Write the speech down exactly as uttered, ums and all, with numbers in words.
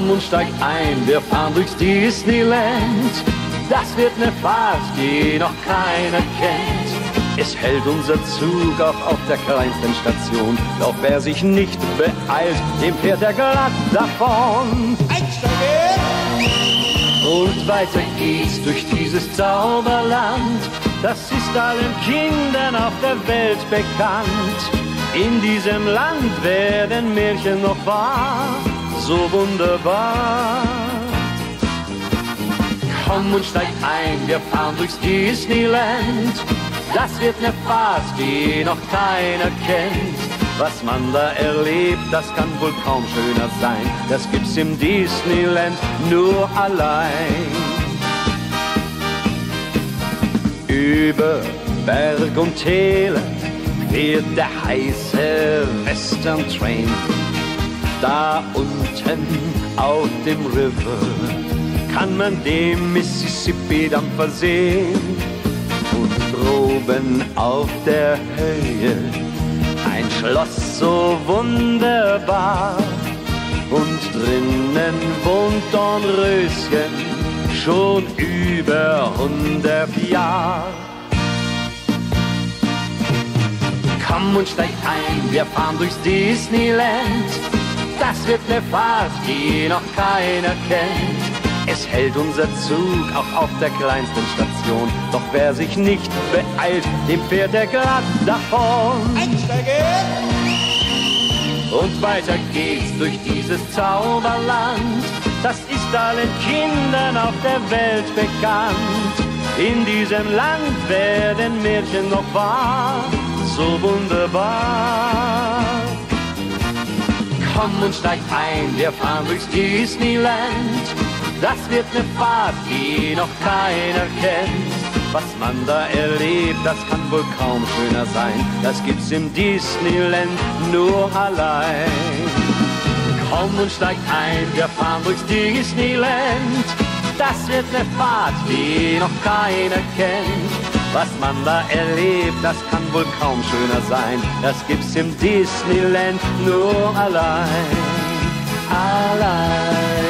Komm und steig ein, wir fahren durchs Disneyland. Das wird ne Fahrt, die noch keiner kennt. Es hält unser Zug auch auf der kleinsten Station. Doch wer sich nicht beeilt, dem fährt er glatt davon. Einsteigen! Und weiter geht's durch dieses Zauberland. Das ist allen Kindern auf der Welt bekannt. In diesem Land werden Märchen noch wahr, so wunderbar. Komm und steig ein, wir fahren durchs Disneyland. Das wird ne Fahrt, die noch keiner kennt. Was man da erlebt, das kann wohl kaum schöner sein. Das gibt's im Disneyland nur allein. Über Berg und Täler fährt der heiße Western Train. Da unten auf dem River kann man den Mississippi-Dampfer sehen. Und droben auf der Höhe ein Schloss so wunderbar. Und drinnen wohnt Dornröschen schon über hundert Jahre. Komm und steig ein, wir fahren durchs Disneyland. Das wird ne Fahrt, die noch keiner kennt. Es hält unser Zug auch auf der kleinsten Station. Doch wer sich nicht beeilt, dem fährt er glatt davon. Einsteigen! Und weiter geht's durch dieses Zauberland. Das ist allen Kindern auf der Welt bekannt. In diesem Land werden Märchen noch wahr, so wunderbar. Komm und steig ein, wir fahren durchs Disneyland. Das wird ne Fahrt, die noch keiner kennt. Was man da erlebt, das kann wohl kaum schöner sein. Das gibt's im Disneyland nur allein. Komm und steig ein, wir fahren durchs Disneyland. Das wird ne Fahrt, die noch keiner kennt. Was man da erlebt, das kann wohl kaum schöner sein. Das gibt's im Disneyland nur allein. Allein.